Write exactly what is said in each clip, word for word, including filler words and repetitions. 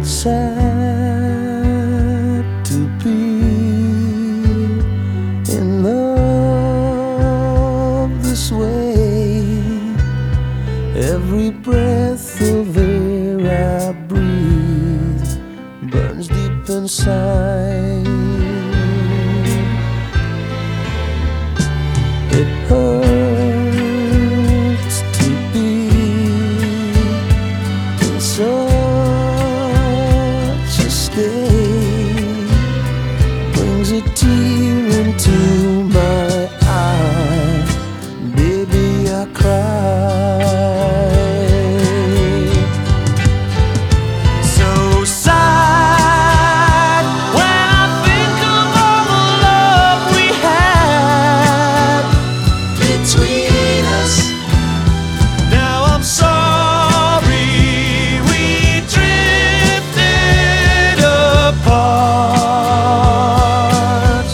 It's sad to be in love this way. Every breath of air I breathe burns deep inside. It hurts to be in such a state, brings a tear into my eye. Baby, I cry. So sad when I think of all the love we had between us. Now I'm sorry we drifted apart,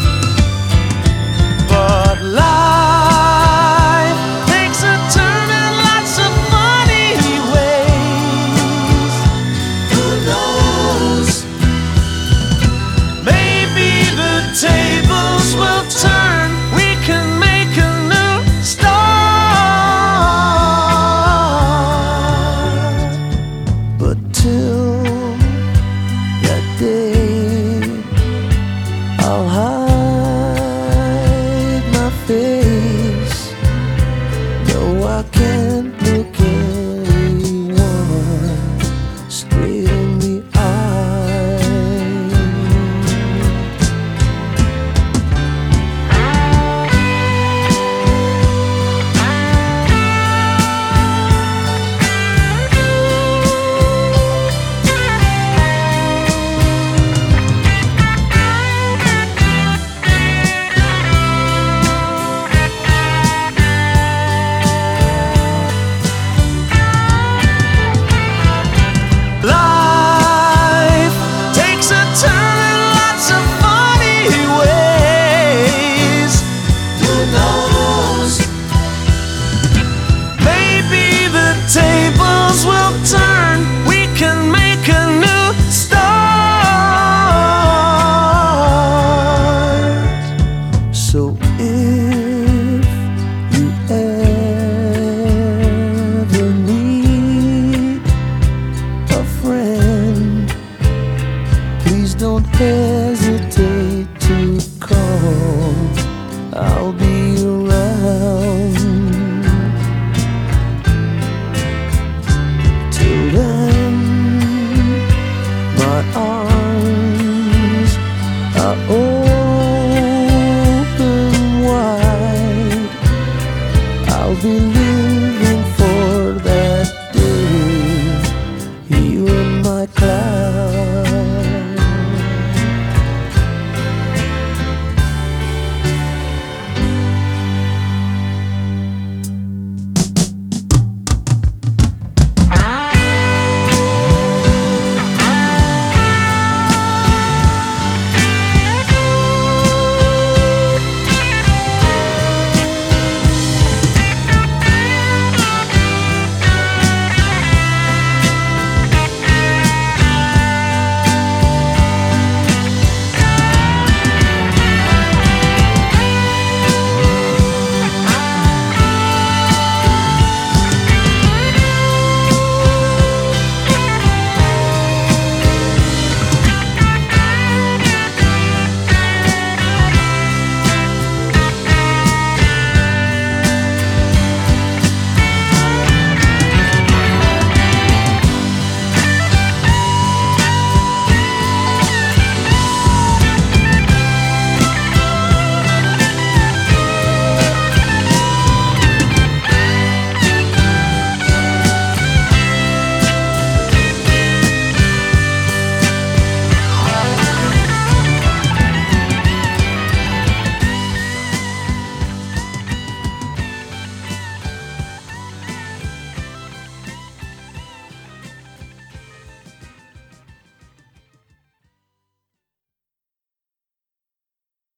but life takes a turn in lots of funny ways. Who knows? Maybe the tables will turn. We can make a new start. But till that day, I'll hide my face. No, I can't look anyone straight in the eye. Life takes a turn in lots of funny ways. Who knows? Maybe the tables will turn. We can make a new start. So if you ever need a friend, please don't hesitate to call. I'll be around. Till then, my arms are open wide. I'll be